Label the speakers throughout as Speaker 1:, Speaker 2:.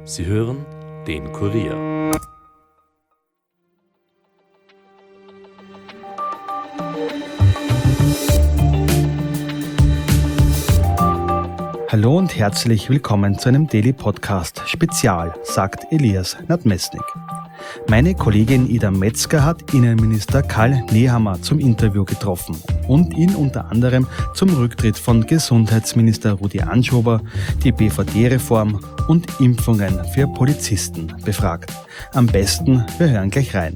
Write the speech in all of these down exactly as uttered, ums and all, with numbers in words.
Speaker 1: Sie hören den Kurier.
Speaker 2: Hallo und herzlich willkommen zu einem Daily Podcast Spezial, sagt Elias Nadmesnik. Meine Kollegin Ida Metzger hat Innenminister Karl Nehammer zum Interview getroffen und ihn unter anderem zum Rücktritt von Gesundheitsminister Rudi Anschober, die B V D-Reform und Impfungen für Polizisten befragt. Am besten, wir hören gleich rein.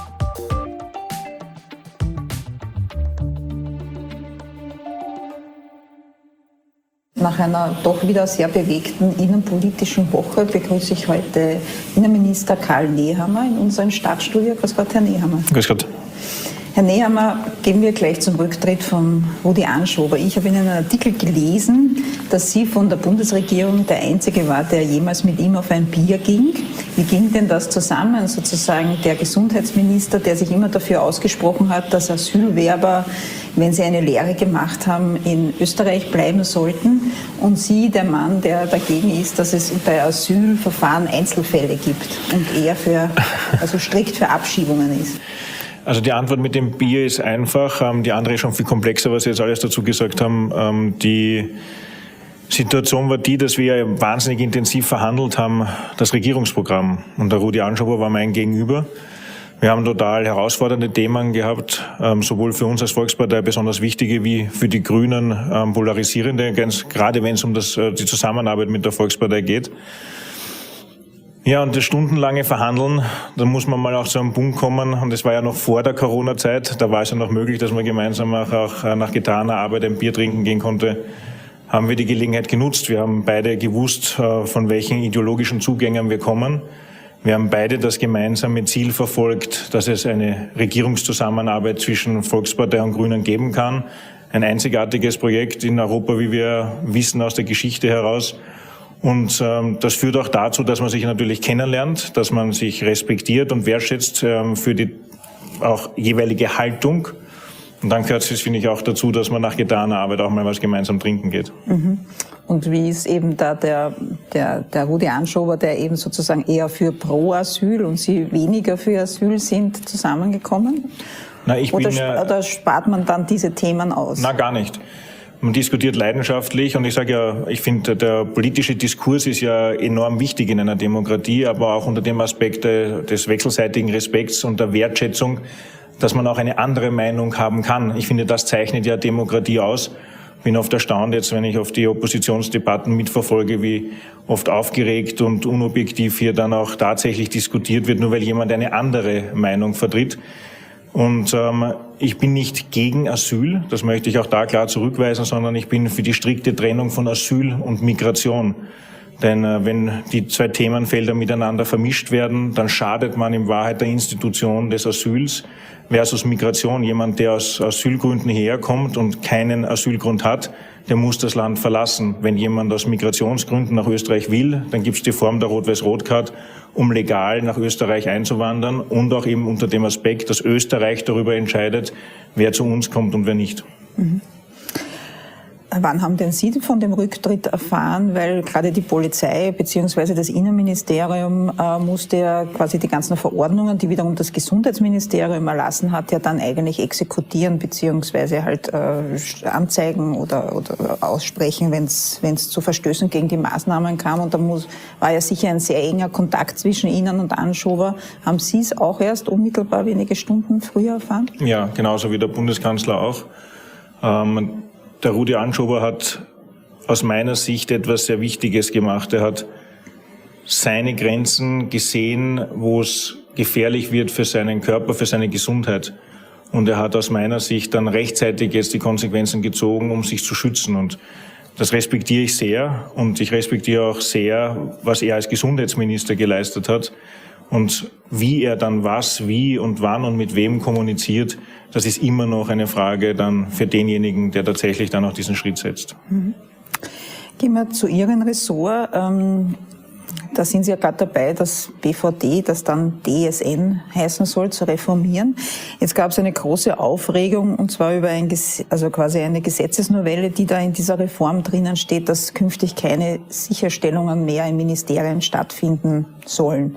Speaker 3: Nach einer doch wieder sehr bewegten innenpolitischen Woche begrüße ich heute Innenminister Karl Nehammer in unserem Stadtstudio. Grüß Gott, Herr Nehammer.
Speaker 4: Grüß Gott.
Speaker 3: Herr Nehammer, gehen wir gleich zum Rücktritt von Rudi Anschober. Ich habe in einem Artikel gelesen, dass Sie von der Bundesregierung der Einzige war, der jemals mit ihm auf ein Bier ging. Wie ging denn das zusammen? Sozusagen der Gesundheitsminister, der sich immer dafür ausgesprochen hat, dass Asylwerber, wenn sie eine Lehre gemacht haben, in Österreich bleiben sollten. Und Sie, der Mann, der dagegen ist, dass es bei Asylverfahren Einzelfälle gibt und er für, also strikt für Abschiebungen ist.
Speaker 4: Also die Antwort mit dem Bier ist einfach. Die andere ist schon viel komplexer, was Sie jetzt alles dazu gesagt haben. Die Situation war die, dass wir wahnsinnig intensiv verhandelt haben, das Regierungsprogramm. Und der Rudi Anschober war mein Gegenüber. Wir haben total herausfordernde Themen gehabt, sowohl für uns als Volkspartei besonders wichtige wie für die Grünen polarisierende, ganz, gerade wenn es um das, die Zusammenarbeit mit der Volkspartei geht. Ja, und das stundenlange Verhandeln, da muss man mal auch zu einem Punkt kommen, und das war ja noch vor der Corona-Zeit, da war es ja noch möglich, dass man gemeinsam auch, auch nach getaner Arbeit ein Bier trinken gehen konnte, haben wir die Gelegenheit genutzt. Wir haben beide gewusst, von welchen ideologischen Zugängen wir kommen. Wir haben beide das gemeinsame Ziel verfolgt, dass es eine Regierungszusammenarbeit zwischen Volkspartei und Grünen geben kann. Ein einzigartiges Projekt in Europa, wie wir wissen aus der Geschichte heraus. Und ähm, das führt auch dazu, dass man sich natürlich kennenlernt, dass man sich respektiert und wertschätzt ähm, für die auch jeweilige Haltung. Und dann gehört es, finde ich, auch dazu, dass man nach getaner Arbeit auch mal was gemeinsam trinken geht.
Speaker 3: Mhm. Und wie ist eben da der, der, der Rudi Anschober, der eben sozusagen eher für Pro-Asyl und Sie weniger für Asyl sind, zusammengekommen?
Speaker 4: Na, ich
Speaker 3: oder,
Speaker 4: bin ja,
Speaker 3: oder spart man dann diese Themen aus?
Speaker 4: Na, gar nicht. Man diskutiert leidenschaftlich, und ich sage ja, ich finde, der politische Diskurs ist ja enorm wichtig in einer Demokratie, aber auch unter dem Aspekt des wechselseitigen Respekts und der Wertschätzung, dass man auch eine andere Meinung haben kann. Ich finde, das zeichnet ja Demokratie aus. Bin oft erstaunt jetzt, wenn ich auf die Oppositionsdebatten mitverfolge, wie oft aufgeregt und unobjektiv hier dann auch tatsächlich diskutiert wird, nur weil jemand eine andere Meinung vertritt. Und ähm, ich bin nicht gegen Asyl, das möchte ich auch da klar zurückweisen, sondern ich bin für die strikte Trennung von Asyl und Migration. Denn äh, wenn die zwei Themenfelder miteinander vermischt werden, dann schadet man in Wahrheit der Institution des Asyls versus Migration. Jemand, der aus Asylgründen herkommt und keinen Asylgrund hat, der muss das Land verlassen. Wenn jemand aus Migrationsgründen nach Österreich will, dann gibt es die Form der Rot-Weiß-Rot-Card, um legal nach Österreich einzuwandern, und auch eben unter dem Aspekt, dass Österreich darüber entscheidet, wer zu uns kommt und wer nicht.
Speaker 3: Mhm. Wann haben denn Sie von dem Rücktritt erfahren? Weil gerade die Polizei bzw. das Innenministerium äh, musste ja quasi die ganzen Verordnungen, die wiederum das Gesundheitsministerium erlassen hat, ja dann eigentlich exekutieren bzw. halt äh, anzeigen oder, oder aussprechen, wenn es wenn es zu Verstößen gegen die Maßnahmen kam. Und da muss, war ja sicher ein sehr enger Kontakt zwischen Ihnen und Anschober. Haben Sie es auch erst unmittelbar wenige Stunden früher erfahren? Ja,
Speaker 4: genauso wie der Bundeskanzler auch. Ähm, Der Rudi Anschober hat aus meiner Sicht etwas sehr Wichtiges gemacht. Er hat seine Grenzen gesehen, wo es gefährlich wird für seinen Körper, für seine Gesundheit. Und er hat aus meiner Sicht dann rechtzeitig jetzt die Konsequenzen gezogen, um sich zu schützen. Und das respektiere ich sehr. Und ich respektiere auch sehr, was er als Gesundheitsminister geleistet hat. Und wie er dann was, wie und wann und mit wem kommuniziert, das ist immer noch eine Frage dann für denjenigen, der tatsächlich dann auch diesen Schritt setzt.
Speaker 3: Mhm. Gehen wir zu Ihrem Ressort. Ähm, da sind Sie ja gerade dabei, das B V D, das dann D S N heißen soll, zu reformieren. Jetzt gab es eine große Aufregung, und zwar über ein, also quasi eine Gesetzesnovelle, die da in dieser Reform drinnen steht, dass künftig keine Sicherstellungen mehr in Ministerien stattfinden sollen.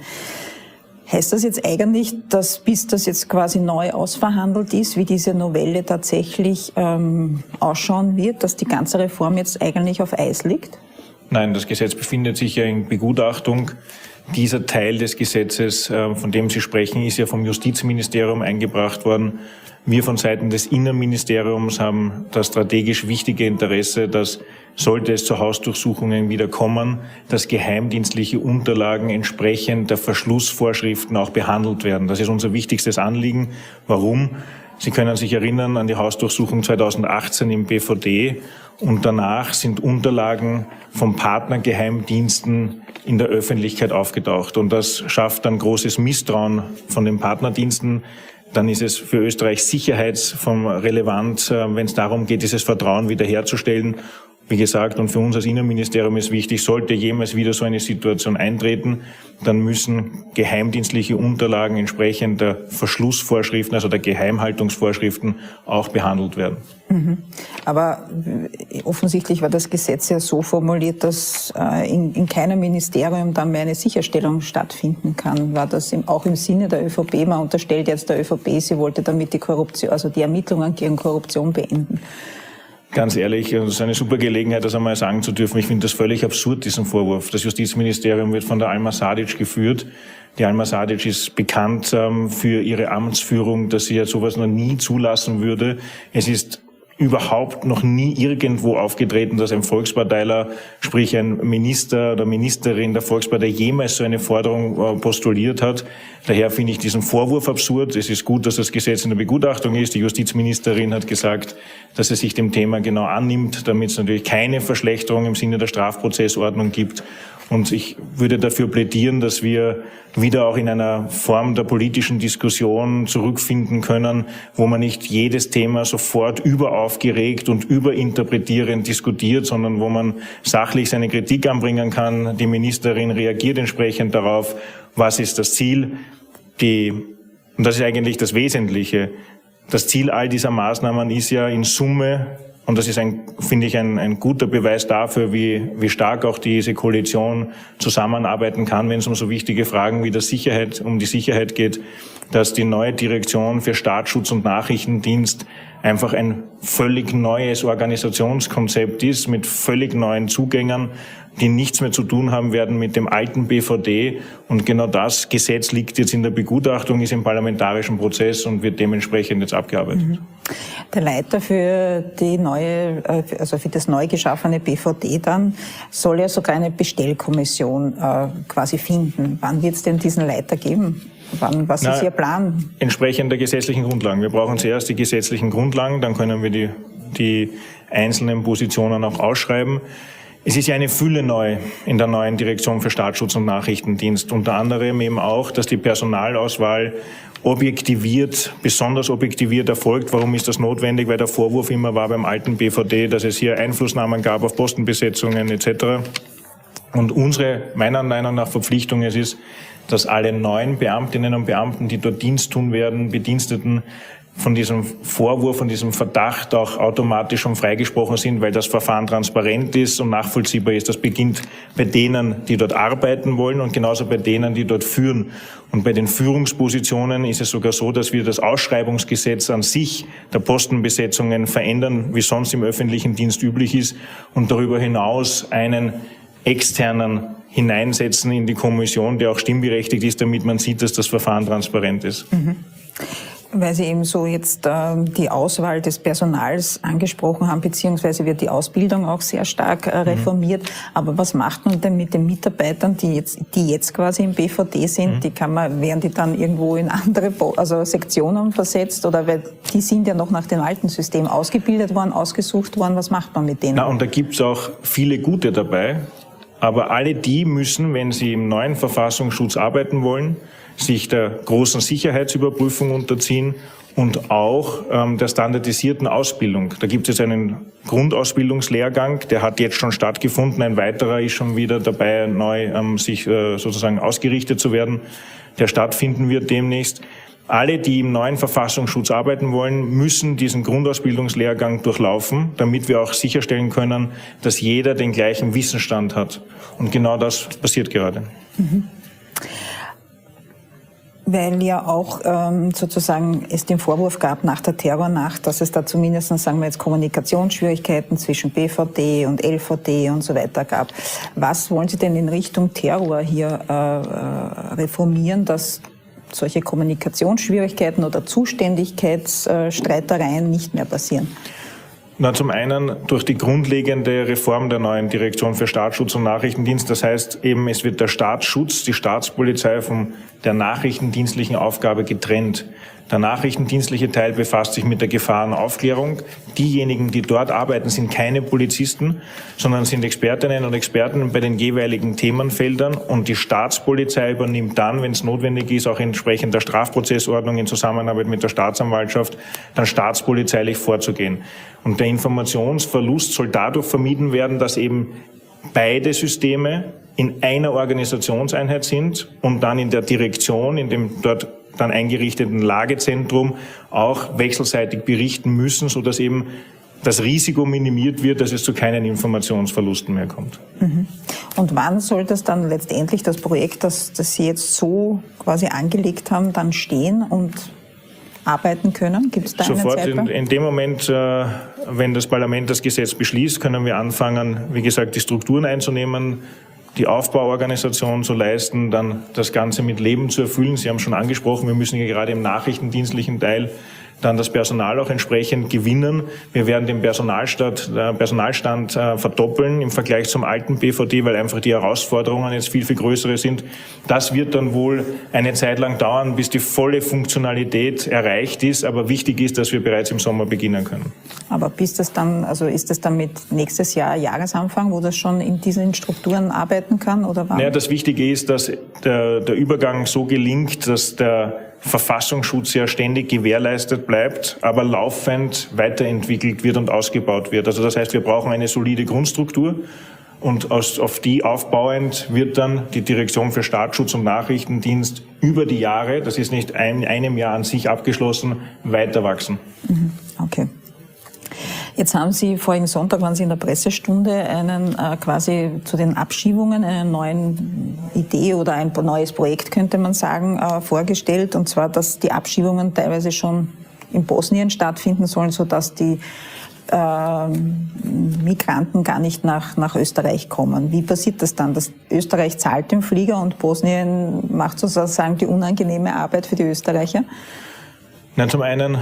Speaker 3: Heißt das jetzt eigentlich, dass bis das jetzt quasi neu ausverhandelt ist, wie diese Novelle tatsächlich ähm, ausschauen wird, dass die ganze Reform jetzt eigentlich auf Eis liegt?
Speaker 4: Nein, das Gesetz befindet sich ja in Begutachtung. Dieser Teil des Gesetzes, äh, von dem Sie sprechen, ist ja vom Justizministerium eingebracht worden. Wir von Seiten des Innenministeriums haben das strategisch wichtige Interesse, dass, sollte es zu Hausdurchsuchungen wieder kommen, dass geheimdienstliche Unterlagen entsprechend der Verschlussvorschriften auch behandelt werden. Das ist unser wichtigstes Anliegen. Warum? Sie können sich erinnern an die Hausdurchsuchung zweitausendachtzehn im B V D, und danach sind Unterlagen von Partnergeheimdiensten in der Öffentlichkeit aufgetaucht. Und das schafft dann großes Misstrauen von den Partnerdiensten. Dann ist es für Österreich sicherheitsvon relevant, wenn es darum geht, dieses Vertrauen wiederherzustellen. Wie gesagt, und für uns als Innenministerium ist wichtig, sollte jemals wieder so eine Situation eintreten, dann müssen geheimdienstliche Unterlagen entsprechend der Verschlussvorschriften, also der Geheimhaltungsvorschriften, auch behandelt werden.
Speaker 3: Mhm. Aber offensichtlich war das Gesetz ja so formuliert, dass äh, in, in keinem Ministerium dann mehr eine Sicherstellung stattfinden kann. War das im, auch im Sinne der ÖVP? Man unterstellt jetzt der ÖVP, sie wollte damit die Korruption, also die Ermittlungen gegen Korruption beenden.
Speaker 4: Ganz ehrlich, es ist eine super Gelegenheit, das einmal sagen zu dürfen. Ich finde das völlig absurd, diesen Vorwurf. Das Justizministerium wird von der Alma Sadic geführt. Die Alma Sadic ist bekannt ähm, für ihre Amtsführung, dass sie ja sowas noch nie zulassen würde. Es ist überhaupt noch nie irgendwo aufgetreten, dass ein Volksparteiler, sprich ein Minister oder Ministerin der Volkspartei, jemals so eine Forderung postuliert hat. Daher finde ich diesen Vorwurf absurd. Es ist gut, dass das Gesetz in der Begutachtung ist. Die Justizministerin hat gesagt, dass sie sich dem Thema genau annimmt, damit es natürlich keine Verschlechterung im Sinne der Strafprozessordnung gibt. Und ich würde dafür plädieren, dass wir wieder auch in einer Form der politischen Diskussion zurückfinden können, wo man nicht jedes Thema sofort überaufgeregt und überinterpretierend diskutiert, sondern wo man sachlich seine Kritik anbringen kann. Die Ministerin reagiert entsprechend darauf, was ist das Ziel. Die, und das ist eigentlich das Wesentliche. Das Ziel all dieser Maßnahmen ist ja in Summe, und das ist ein, finde ich, ein, ein guter Beweis dafür, wie, wie stark auch diese Koalition zusammenarbeiten kann, wenn es um so wichtige Fragen wie der Sicherheit, um die Sicherheit geht, dass die neue Direktion für Staatsschutz und Nachrichtendienst einfach ein völlig neues Organisationskonzept ist, mit völlig neuen Zugängen, die nichts mehr zu tun haben werden mit dem alten B V D. Und genau das Gesetz liegt jetzt in der Begutachtung, ist im parlamentarischen Prozess und wird dementsprechend jetzt abgearbeitet.
Speaker 3: Mhm. Der Leiter für die neue, also für das neu geschaffene B V D dann, soll ja sogar eine Bestellkommission äh, quasi finden. Wann wird es denn diesen Leiter geben? Wann, was Na, ist Ihr Plan?
Speaker 4: Entsprechend der gesetzlichen Grundlagen. Wir brauchen zuerst die gesetzlichen Grundlagen, dann können wir die, die einzelnen Positionen auch ausschreiben. Es ist ja eine Fülle neu in der neuen Direktion für Staatsschutz und Nachrichtendienst. Unter anderem eben auch, dass die Personalauswahl objektiviert, besonders objektiviert erfolgt. Warum ist das notwendig? Weil der Vorwurf immer war beim alten B V D, dass es hier Einflussnahmen gab auf Postenbesetzungen et cetera. Und unsere, meiner Meinung nach, Verpflichtung es ist, dass alle neuen Beamtinnen und Beamten, die dort Dienst tun werden, Bediensteten, von diesem Vorwurf, von diesem Verdacht auch automatisch schon freigesprochen sind, weil das Verfahren transparent ist und nachvollziehbar ist. Das beginnt bei denen, die dort arbeiten wollen und genauso bei denen, die dort führen. Und bei den Führungspositionen ist es sogar so, dass wir das Ausschreibungsgesetz an sich der Postenbesetzungen verändern, wie sonst im öffentlichen Dienst üblich ist, und darüber hinaus einen externen hineinsetzen in die Kommission, der auch stimmberechtigt ist, damit man sieht, dass das Verfahren transparent ist.
Speaker 3: Mhm. Weil Sie eben so jetzt äh, die Auswahl des Personals angesprochen haben, beziehungsweise wird die Ausbildung auch sehr stark äh, reformiert. Mhm. Aber was macht man denn mit den Mitarbeitern, die jetzt, die jetzt quasi im B V D sind? Mhm. Die kann man, werden die dann irgendwo in andere also Sektionen versetzt? Oder weil die sind ja noch nach dem alten System ausgebildet worden, ausgesucht worden. Was macht man mit denen?
Speaker 4: Na, und da gibt's auch viele gute dabei. Aber alle die müssen, wenn sie im neuen Verfassungsschutz arbeiten wollen, sich der großen Sicherheitsüberprüfung unterziehen und auch ähm, der standardisierten Ausbildung. Da gibt es einen Grundausbildungslehrgang, der hat jetzt schon stattgefunden. Ein weiterer ist schon wieder dabei, neu ähm, sich äh, sozusagen ausgerichtet zu werden, der stattfinden wird demnächst. Alle, die im neuen Verfassungsschutz arbeiten wollen, müssen diesen Grundausbildungslehrgang durchlaufen, damit wir auch sicherstellen können, dass jeder den gleichen Wissensstand hat. Und genau das passiert gerade.
Speaker 3: Mhm. Weil ja auch ähm, sozusagen es den Vorwurf gab nach der Terrornacht, dass es da zumindest, sagen wir jetzt, Kommunikationsschwierigkeiten zwischen B V D und L V D und so weiter gab. Was wollen Sie denn in Richtung Terror hier äh, reformieren, dass solche Kommunikationsschwierigkeiten oder Zuständigkeitsstreitereien nicht mehr passieren?
Speaker 4: Na, zum einen durch die grundlegende Reform der neuen Direktion für Staatsschutz und Nachrichtendienst. Das heißt eben, es wird der Staatsschutz, die Staatspolizei von der nachrichtendienstlichen Aufgabe getrennt. Der nachrichtendienstliche Teil befasst sich mit der Gefahrenaufklärung. Diejenigen, die dort arbeiten, sind keine Polizisten, sondern sind Expertinnen und Experten bei den jeweiligen Themenfeldern. Und die Staatspolizei übernimmt dann, wenn es notwendig ist, auch entsprechend der Strafprozessordnung in Zusammenarbeit mit der Staatsanwaltschaft, dann staatspolizeilich vorzugehen. Und der Informationsverlust soll dadurch vermieden werden, dass eben beide Systeme in einer Organisationseinheit sind und dann in der Direktion, in dem dort dann eingerichteten Lagezentrum auch wechselseitig berichten müssen, sodass eben das Risiko minimiert wird, dass es zu keinen Informationsverlusten mehr kommt.
Speaker 3: Und wann soll das dann letztendlich, das Projekt, das, das Sie jetzt so quasi angelegt haben, dann stehen und arbeiten können? Gibt es da einen
Speaker 4: Sofort
Speaker 3: Zeitplan?
Speaker 4: in, in dem Moment, äh, wenn das Parlament das Gesetz beschließt, können wir anfangen, wie gesagt, die Strukturen einzunehmen, die Aufbauorganisation zu leisten, dann das Ganze mit Leben zu erfüllen. Sie haben schon angesprochen, wir müssen ja gerade im nachrichtendienstlichen Teil dann das Personal auch entsprechend gewinnen. Wir werden den Personalstand, äh, Personalstand äh, verdoppeln im Vergleich zum alten B V D, weil einfach die Herausforderungen jetzt viel, viel größere sind. Das wird dann wohl eine Zeit lang dauern, bis die volle Funktionalität erreicht ist. Aber wichtig ist, dass wir bereits im Sommer beginnen können.
Speaker 3: Aber bis das dann, also ist das dann mit nächstes Jahr Jahresanfang, wo das schon in diesen Strukturen arbeiten kann, oder wann?
Speaker 4: Naja, das Wichtige ist, dass der, der Übergang so gelingt, dass der Verfassungsschutz ja ständig gewährleistet bleibt, aber laufend weiterentwickelt wird und ausgebaut wird. Also das heißt, wir brauchen eine solide Grundstruktur und aus, auf die aufbauend wird dann die Direktion für Staatsschutz und Nachrichtendienst über die Jahre, das ist nicht ein, einem Jahr an sich abgeschlossen, weiter wachsen.
Speaker 3: Okay. Jetzt haben Sie vorigen Sonntag, waren Sie in der Pressestunde, einen äh, quasi zu den Abschiebungen, eine neue Idee oder ein neues Projekt, könnte man sagen, äh, vorgestellt. Und zwar, dass die Abschiebungen teilweise schon in Bosnien stattfinden sollen, sodass die äh, Migranten gar nicht nach, nach Österreich kommen. Wie passiert das dann? Dass Österreich zahlt den Flieger und Bosnien macht sozusagen die unangenehme Arbeit für die Österreicher?
Speaker 4: Na, zum einen,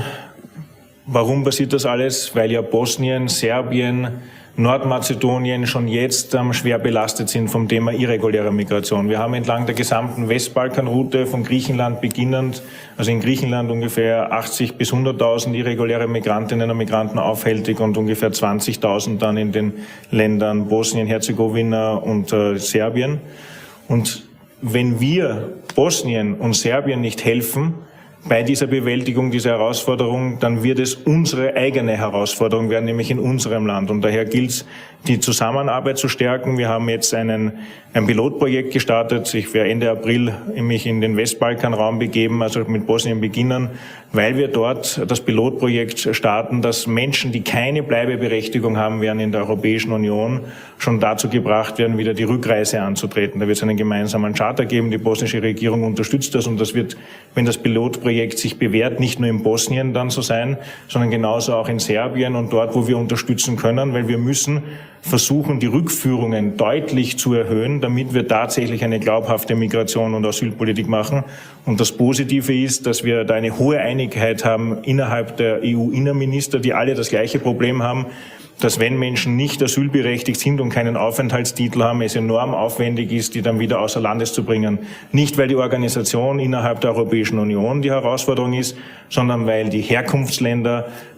Speaker 4: warum passiert das alles? Weil ja Bosnien, Serbien, Nordmazedonien schon jetzt ähm, schwer belastet sind vom Thema irregulärer Migration. Wir haben entlang der gesamten Westbalkanroute von Griechenland beginnend, also in Griechenland ungefähr achtzig bis hunderttausend irreguläre Migrantinnen und Migranten aufhältig und ungefähr zwanzigtausend dann in den Ländern Bosnien, Herzegowina und äh, Serbien. Und wenn wir Bosnien und Serbien nicht helfen, bei dieser Bewältigung dieser Herausforderung, dann wird es unsere eigene Herausforderung werden, nämlich in unserem Land. Und daher gilt es, die Zusammenarbeit zu stärken. Wir haben jetzt einen, ein Pilotprojekt gestartet. Ich werde Ende April mich in den Westbalkanraum begeben, also mit Bosnien beginnen, weil wir dort das Pilotprojekt starten, dass Menschen, die keine Bleibeberechtigung haben, werden in der Europäischen Union schon dazu gebracht werden, wieder die Rückreise anzutreten. Da wird es einen gemeinsamen Charter geben. Die bosnische Regierung unterstützt das und das wird, wenn das Pilotprojekt sich bewährt, nicht nur in Bosnien dann so sein, sondern genauso auch in Serbien und dort, wo wir unterstützen können, weil wir müssen versuchen, die Rückführungen deutlich zu erhöhen, damit wir tatsächlich eine glaubhafte Migration und Asylpolitik machen. Und das Positive ist, dass wir da eine hohe Einigkeit haben innerhalb der E U-Innenminister, die alle das gleiche Problem haben, dass wenn Menschen nicht asylberechtigt sind und keinen Aufenthaltstitel haben, es enorm aufwendig ist, die dann wieder außer Landes zu bringen. Nicht, weil die Organisation innerhalb der Europäischen Union die Herausforderung ist, sondern weil die Herkunftsländer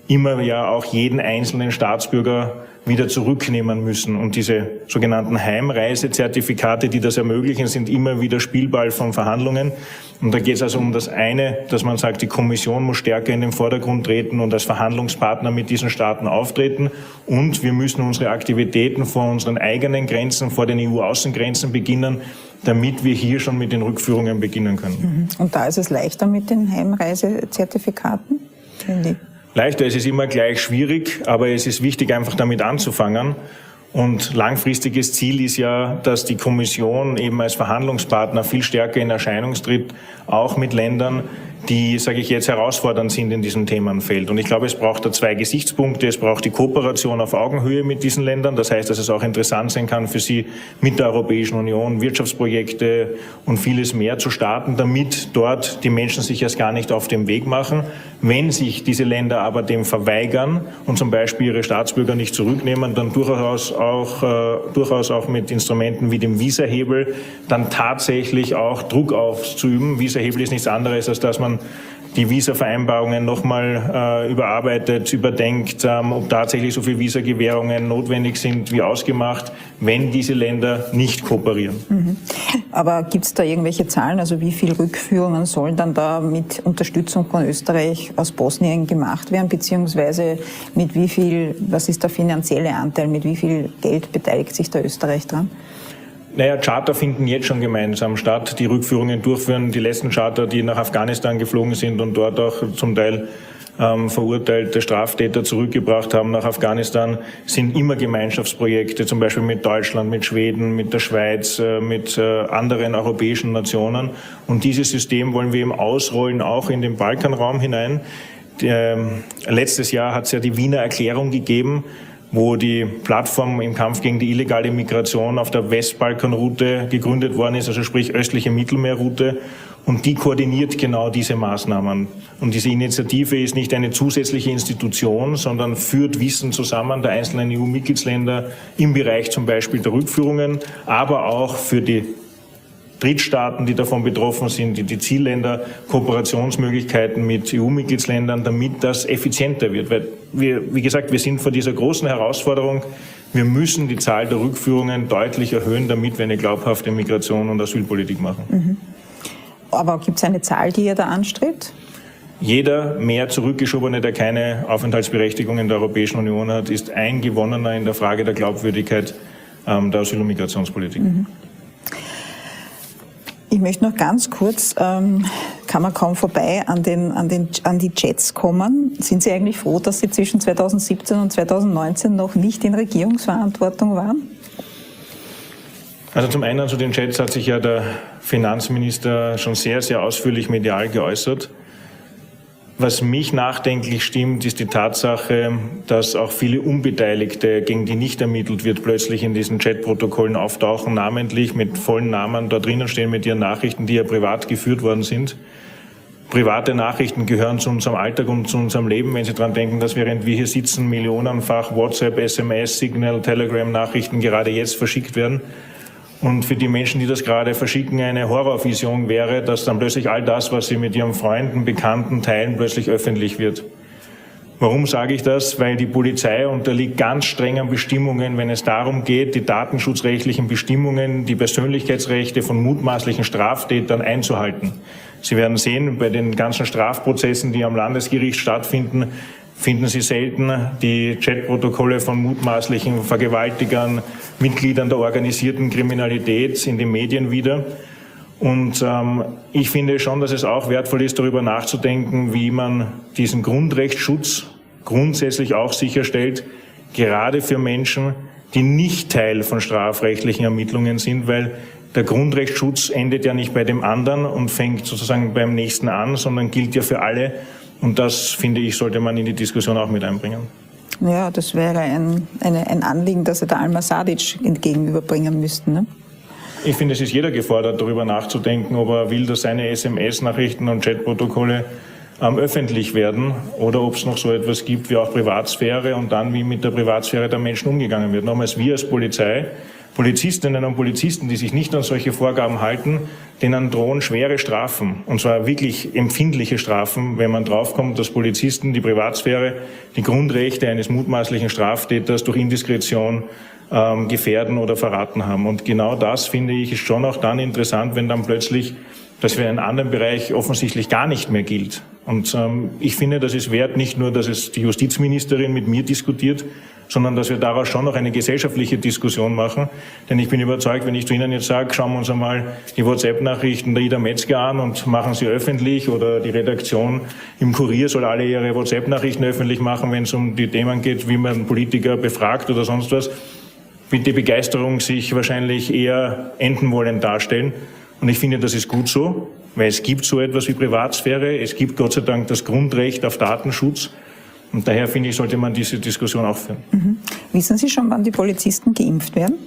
Speaker 4: immer ja auch jeden einzelnen Staatsbürger wieder zurücknehmen müssen. Und diese sogenannten Heimreisezertifikate, die das ermöglichen, sind immer wieder Spielball von Verhandlungen. Und da geht es also um das eine, dass man sagt, die Kommission muss stärker in den Vordergrund treten und als Verhandlungspartner mit diesen Staaten auftreten. Und wir müssen unsere Aktivitäten vor unseren eigenen Grenzen, vor den E U-Außengrenzen beginnen, damit wir hier schon mit den Rückführungen beginnen können.
Speaker 3: Und da ist es leichter mit den Heimreisezertifikaten?
Speaker 4: Leichter, es ist immer gleich schwierig, aber es ist wichtig, einfach damit anzufangen. Und langfristiges Ziel ist ja, dass die Kommission eben als Verhandlungspartner viel stärker in Erscheinung tritt, auch mit Ländern, die, sage ich jetzt, herausfordernd sind in diesem Themenfeld. Und ich glaube, es braucht da zwei Gesichtspunkte. Es braucht die Kooperation auf Augenhöhe mit diesen Ländern. Das heißt, dass es auch interessant sein kann für sie, mit der Europäischen Union Wirtschaftsprojekte und vieles mehr zu starten, damit dort die Menschen sich erst gar nicht auf den Weg machen. Wenn sich diese Länder aber dem verweigern und zum Beispiel ihre Staatsbürger nicht zurücknehmen, dann durchaus auch, äh, durchaus auch mit Instrumenten wie dem Visahebel dann tatsächlich auch Druck auszuüben. Visahebel ist nichts anderes, als dass man die Visa-Vereinbarungen nochmal äh, überarbeitet, überdenkt, ähm, ob tatsächlich so viele Visa-Gewährungen notwendig sind wie ausgemacht, wenn diese Länder nicht kooperieren.
Speaker 3: Mhm. Aber gibt es da irgendwelche Zahlen, also wie viele Rückführungen sollen dann da mit Unterstützung von Österreich aus Bosnien gemacht werden, beziehungsweise mit wie viel, was ist der finanzielle Anteil, mit wie viel Geld beteiligt sich da Österreich dran?
Speaker 4: Naja, Charter finden jetzt schon gemeinsam statt, die Rückführungen durchführen. Die letzten Charter, die nach Afghanistan geflogen sind und dort auch zum Teil ähm, verurteilte Straftäter zurückgebracht haben nach Afghanistan, sind immer Gemeinschaftsprojekte, zum Beispiel mit Deutschland, mit Schweden, mit der Schweiz, äh, mit äh, anderen europäischen Nationen. Und dieses System wollen wir eben ausrollen, auch in den Balkanraum hinein. Die, äh, letztes Jahr hat es ja die Wiener Erklärung gegeben, wo die Plattform im Kampf gegen die illegale Migration auf der Westbalkanroute gegründet worden ist, also sprich östliche Mittelmeerroute. Und die koordiniert genau diese Maßnahmen. Und diese Initiative ist nicht eine zusätzliche Institution, sondern führt Wissen zusammen der einzelnen E U-Mitgliedsländer im Bereich zum Beispiel der Rückführungen, aber auch für die Drittstaaten, die davon betroffen sind, die, die Zielländer, Kooperationsmöglichkeiten mit E U-Mitgliedsländern, damit das effizienter wird. Weil wir, wie gesagt, wir sind vor dieser großen Herausforderung. Wir müssen die Zahl der Rückführungen deutlich erhöhen, damit wir eine glaubhafte Migration- und Asylpolitik machen.
Speaker 3: Mhm. Aber gibt es eine Zahl, die ihr da anstrebt?
Speaker 4: Jeder mehr Zurückgeschobene, der keine Aufenthaltsberechtigung in der Europäischen Union hat, ist ein Gewonnener in der Frage der Glaubwürdigkeit ähm, der Asyl- und Migrationspolitik.
Speaker 3: Mhm. Ich möchte noch ganz kurz, ähm, kann man kaum vorbei, an, den, an, den, an die Jets kommen. Sind Sie eigentlich froh, dass Sie zwischen zweitausendsiebzehn und zweitausendneunzehn noch nicht in Regierungsverantwortung waren?
Speaker 4: Also zum einen zu den Jets hat sich ja der Finanzminister schon sehr, sehr ausführlich medial geäußert. Was mich nachdenklich stimmt, ist die Tatsache, dass auch viele Unbeteiligte, gegen die nicht ermittelt wird, plötzlich in diesen Chatprotokollen auftauchen, namentlich mit vollen Namen da drinnen stehen mit ihren Nachrichten, die ja privat geführt worden sind. Private Nachrichten gehören zu unserem Alltag und zu unserem Leben. Wenn Sie daran denken, dass während wir hier sitzen, millionenfach WhatsApp, S M S, Signal, Telegram-Nachrichten gerade jetzt verschickt werden. Und für die Menschen, die das gerade verschicken, eine Horrorvision wäre, dass dann plötzlich all das, was sie mit ihren Freunden, Bekannten teilen, plötzlich öffentlich wird. Warum sage ich das? Weil die Polizei unterliegt ganz strengen Bestimmungen, wenn es darum geht, die datenschutzrechtlichen Bestimmungen, die Persönlichkeitsrechte von mutmaßlichen Straftätern einzuhalten. Sie werden sehen, bei den ganzen Strafprozessen, die am Landesgericht stattfinden, finden Sie selten die Chatprotokolle von mutmaßlichen Vergewaltigern, Mitgliedern der organisierten Kriminalität in den Medien wieder. Und ähm, ich finde schon, dass es auch wertvoll ist, darüber nachzudenken, wie man diesen Grundrechtsschutz grundsätzlich auch sicherstellt, gerade für Menschen, die nicht Teil von strafrechtlichen Ermittlungen sind, weil der Grundrechtsschutz endet ja nicht bei dem anderen und fängt sozusagen beim Nächsten an, sondern gilt ja für alle. Und das, finde ich, sollte man in die Diskussion auch mit einbringen.
Speaker 3: Ja, das wäre ein, eine, ein Anliegen, das Sie der Alma Sadic entgegenüberbringen müssten, ne?
Speaker 4: Ich finde, es ist jeder gefordert, darüber nachzudenken, ob er will, dass seine S M S-Nachrichten und Chatprotokolle ähm, öffentlich werden oder ob es noch so etwas gibt wie auch Privatsphäre und dann, wie mit der Privatsphäre der Menschen umgegangen wird. Nochmals, wir als Polizei Polizistinnen und Polizisten, die sich nicht an solche Vorgaben halten, denen drohen schwere Strafen, und zwar wirklich empfindliche Strafen, wenn man draufkommt, dass Polizisten die Privatsphäre, die Grundrechte eines mutmaßlichen Straftäters durch Indiskretion ähm, gefährden oder verraten haben. Und genau das, finde ich, ist schon auch dann interessant, wenn dann plötzlich das für einen anderen Bereich offensichtlich gar nicht mehr gilt. Und ähm, ich finde, das ist wert, nicht nur, dass es die Justizministerin mit mir diskutiert, sondern dass wir daraus schon noch eine gesellschaftliche Diskussion machen. Denn ich bin überzeugt, wenn ich zu Ihnen jetzt sage, schauen wir uns einmal die WhatsApp-Nachrichten der Ida Metzger an und machen sie öffentlich, oder die Redaktion im Kurier soll alle ihre WhatsApp-Nachrichten öffentlich machen, wenn es um die Themen geht, wie man Politiker befragt oder sonst was, wird die Begeisterung sich wahrscheinlich eher enden wollen darstellen. Und ich finde, das ist gut so, weil es gibt so etwas wie Privatsphäre, es gibt Gott sei Dank das Grundrecht auf Datenschutz. Und daher, finde ich, sollte man diese Diskussion auch führen.
Speaker 3: Mhm. Wissen Sie schon, wann die Polizisten geimpft werden?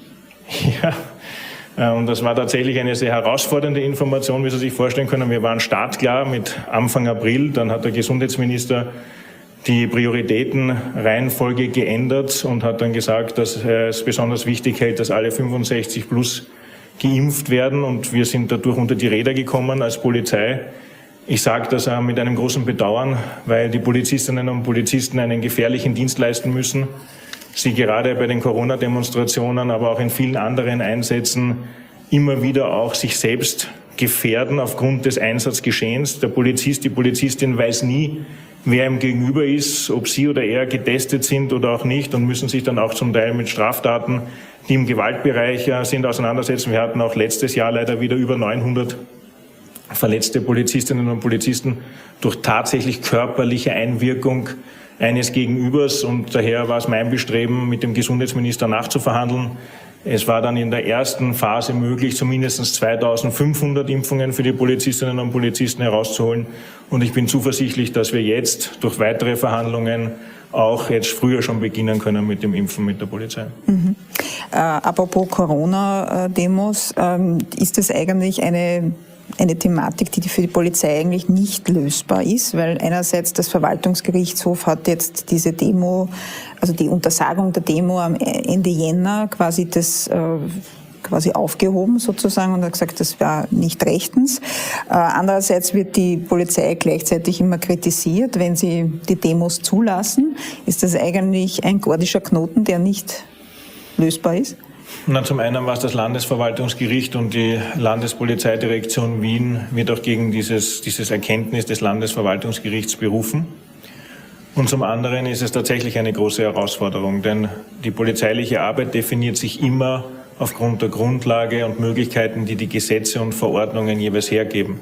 Speaker 4: Ja, und das war tatsächlich eine sehr herausfordernde Information, wie Sie sich vorstellen können. Wir waren startklar mit Anfang April, dann hat der Gesundheitsminister die Prioritätenreihenfolge geändert und hat dann gesagt, dass er es besonders wichtig hält, dass alle fünfundsechzig plus geimpft werden, und wir sind dadurch unter die Räder gekommen als Polizei. Ich sage das auch mit einem großen Bedauern, weil die Polizistinnen und Polizisten einen gefährlichen Dienst leisten müssen. Sie gerade bei den Corona-Demonstrationen, aber auch in vielen anderen Einsätzen immer wieder auch sich selbst gefährden aufgrund des Einsatzgeschehens. Der Polizist, die Polizistin weiß nie, wer ihm gegenüber ist, ob sie oder er getestet sind oder auch nicht, und müssen sich dann auch zum Teil mit Straftaten, die im Gewaltbereich sind, auseinandersetzen. Wir hatten auch letztes Jahr leider wieder über neunhundert verletzte Polizistinnen und Polizisten durch tatsächlich körperliche Einwirkung eines Gegenübers, und daher war es mein Bestreben, mit dem Gesundheitsminister nachzuverhandeln. Es war dann in der ersten Phase möglich, zumindest zweitausendfünfhundert Impfungen für die Polizistinnen und Polizisten herauszuholen, und ich bin zuversichtlich, dass wir jetzt durch weitere Verhandlungen auch jetzt früher schon beginnen können mit dem Impfen mit der Polizei.
Speaker 3: Mhm. Äh, apropos Corona-Demos, ähm, ist das eigentlich eine eine Thematik, die für die Polizei eigentlich nicht lösbar ist, weil einerseits das Verwaltungsgerichtshof hat jetzt diese Demo, also die Untersagung der Demo am Ende Jänner quasi das äh, quasi aufgehoben sozusagen und hat gesagt, das war nicht rechtens. Äh, andererseits wird die Polizei gleichzeitig immer kritisiert, wenn sie die Demos zulassen. Ist das eigentlich ein gordischer Knoten, der nicht lösbar ist?
Speaker 4: Na, zum einen war es das Landesverwaltungsgericht, und die Landespolizeidirektion Wien wird auch gegen dieses, dieses Erkenntnis des Landesverwaltungsgerichts berufen. Und zum anderen ist es tatsächlich eine große Herausforderung, denn die polizeiliche Arbeit definiert sich immer aufgrund der Grundlage und Möglichkeiten, die die Gesetze und Verordnungen jeweils hergeben.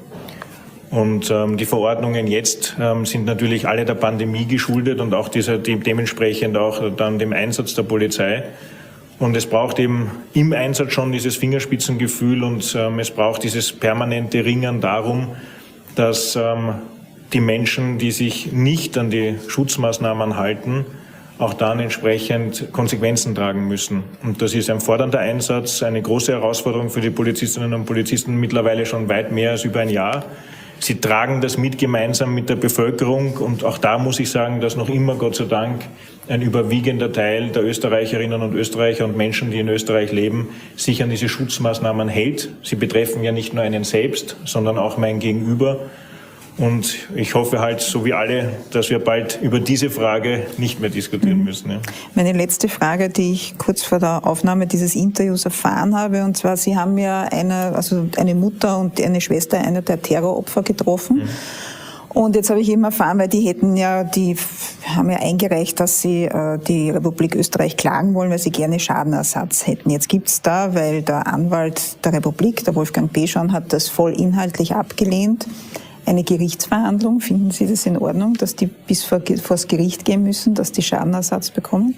Speaker 4: Und ähm, die Verordnungen jetzt ähm, sind natürlich alle der Pandemie geschuldet und auch dieser, de- dementsprechend auch dann dem Einsatz der Polizei. Und es braucht eben im Einsatz schon dieses Fingerspitzengefühl, und ähm, es braucht dieses permanente Ringen darum, dass ähm, die Menschen, die sich nicht an die Schutzmaßnahmen halten, auch dann entsprechend Konsequenzen tragen müssen. Und das ist ein fordernder Einsatz, eine große Herausforderung für die Polizistinnen und Polizisten, mittlerweile schon weit mehr als über ein Jahr. Sie tragen das mit gemeinsam mit der Bevölkerung, und auch da muss ich sagen, dass noch immer, Gott sei Dank, ein überwiegender Teil der Österreicherinnen und Österreicher und Menschen, die in Österreich leben, sich an diese Schutzmaßnahmen hält. Sie betreffen ja nicht nur einen selbst, sondern auch mein Gegenüber. Und ich hoffe halt, so wie alle, dass wir bald über diese Frage nicht mehr diskutieren müssen. Ja.
Speaker 3: Meine letzte Frage, die ich kurz vor der Aufnahme dieses Interviews erfahren habe, und zwar, Sie haben ja eine, also eine Mutter und eine Schwester einer der Terroropfer getroffen. Mhm. Und jetzt habe ich eben erfahren, weil die hätten ja, die haben ja eingereicht, dass sie äh, die Republik Österreich klagen wollen, weil sie gerne Schadenersatz hätten. Jetzt gibt's da, weil der Anwalt der Republik, der Wolfgang Peschan, hat das voll inhaltlich abgelehnt, eine Gerichtsverhandlung. Finden Sie das in Ordnung, dass die bis vor, vor das Gericht gehen müssen, dass die Schadenersatz bekommen?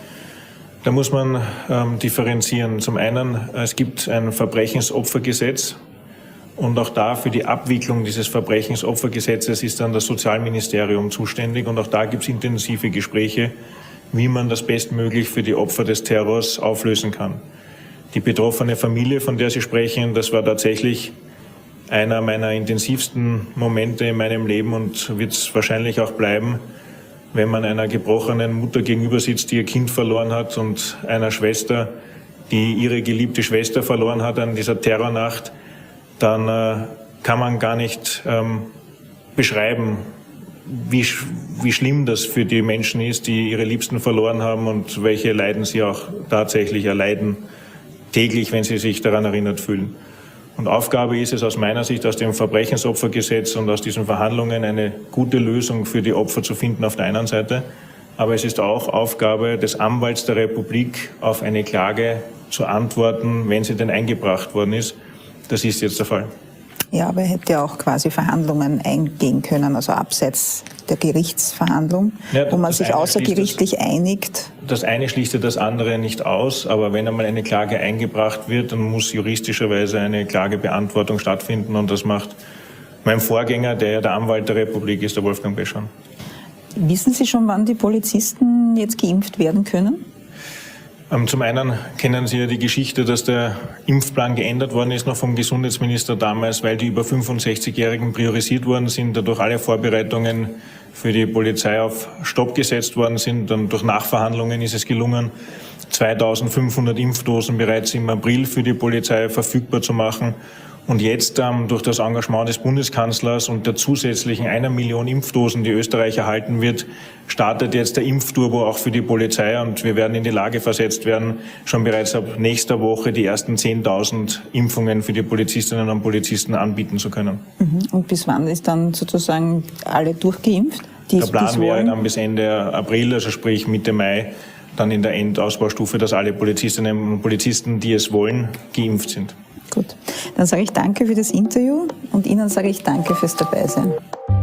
Speaker 4: Da muss man ähm, differenzieren. Zum einen, es gibt ein Verbrechensopfergesetz. Und auch da für die Abwicklung dieses Verbrechensopfergesetzes ist dann das Sozialministerium zuständig. Und auch da gibt es intensive Gespräche, wie man das bestmöglich für die Opfer des Terrors auflösen kann. Die betroffene Familie, von der Sie sprechen, das war tatsächlich einer meiner intensivsten Momente in meinem Leben und wird es wahrscheinlich auch bleiben, wenn man einer gebrochenen Mutter gegenüber sitzt, die ihr Kind verloren hat, und einer Schwester, die ihre geliebte Schwester verloren hat an dieser Terrornacht, dann äh, kann man gar nicht ähm, beschreiben, wie, wie schlimm das für die Menschen ist, die ihre Liebsten verloren haben und welche Leiden sie auch tatsächlich erleiden, täglich, wenn sie sich daran erinnert fühlen. Und Aufgabe ist es aus meiner Sicht, aus dem Verbrechensopfergesetz und aus diesen Verhandlungen eine gute Lösung für die Opfer zu finden auf der einen Seite. Aber es ist auch Aufgabe des Anwalts der Republik, auf eine Klage zu antworten, wenn sie denn eingebracht worden ist. Das ist jetzt der Fall.
Speaker 3: Ja, aber er hätte auch quasi Verhandlungen eingehen können, also abseits der Gerichtsverhandlung, ja, wo man sich außergerichtlich das, einigt.
Speaker 4: Das eine schließt das andere nicht aus, aber wenn einmal eine Klage eingebracht wird, dann muss juristischerweise eine Klagebeantwortung stattfinden und das macht mein Vorgänger, der ja der Anwalt der Republik ist, der Wolfgang Beschan.
Speaker 3: Wissen Sie schon, wann die Polizisten jetzt geimpft werden können?
Speaker 4: Zum einen kennen Sie ja die Geschichte, dass der Impfplan geändert worden ist noch vom Gesundheitsminister damals, weil die über fünfundsechzigjährigen priorisiert worden sind, dadurch alle Vorbereitungen für die Polizei auf Stopp gesetzt worden sind. Dann durch Nachverhandlungen ist es gelungen, zweitausendfünfhundert Impfdosen bereits im April für die Polizei verfügbar zu machen. Und jetzt ähm, durch das Engagement des Bundeskanzlers und der zusätzlichen einer Million Impfdosen, die Österreich erhalten wird, startet jetzt der Impfturbo auch für die Polizei und wir werden in die Lage versetzt werden, schon bereits ab nächster Woche die ersten zehntausend Impfungen für die Polizistinnen und Polizisten anbieten zu können.
Speaker 3: Und bis wann ist dann sozusagen alle durchgeimpft?
Speaker 4: Der Plan wäre dann bis Ende April, also sprich Mitte Mai, dann in der Endausbaustufe, dass alle Polizistinnen und Polizisten, die es wollen, geimpft sind.
Speaker 3: Gut, dann sage ich danke für das Interview und Ihnen sage ich danke fürs Dabeisein.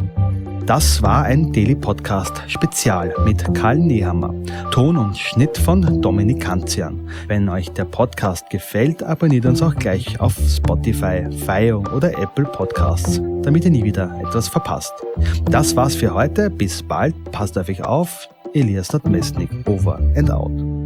Speaker 2: Das war ein Daily Podcast Spezial mit Karl Nehammer. Ton und Schnitt von Dominik Kanzian. Wenn euch der Podcast gefällt, abonniert uns auch gleich auf Spotify, Fio oder Apple Podcasts, damit ihr nie wieder etwas verpasst. Das war's für heute. Bis bald. Passt auf euch auf. Elias Nadmesnik. Over and out.